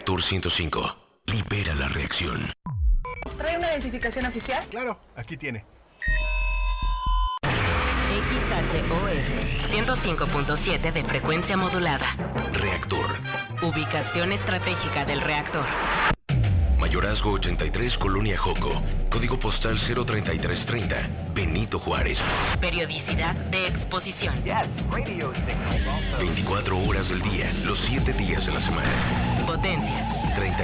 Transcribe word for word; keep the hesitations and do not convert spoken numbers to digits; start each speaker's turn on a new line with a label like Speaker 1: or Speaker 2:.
Speaker 1: Reactor ciento cinco. Libera la reacción.
Speaker 2: ¿Trae una identificación oficial?
Speaker 3: Claro, aquí tiene.
Speaker 4: X H O S ciento cinco punto siete de frecuencia modulada.
Speaker 1: Reactor.
Speaker 4: Ubicación estratégica del reactor.
Speaker 1: Mayorazgo ochenta y tres, Colonia Joco. Código postal cero treinta y tres treinta. Benito Juárez.
Speaker 4: Periodicidad de exposición.
Speaker 1: veinticuatro horas del día, los siete días de la semana.
Speaker 4: Potencia.
Speaker 1: treinta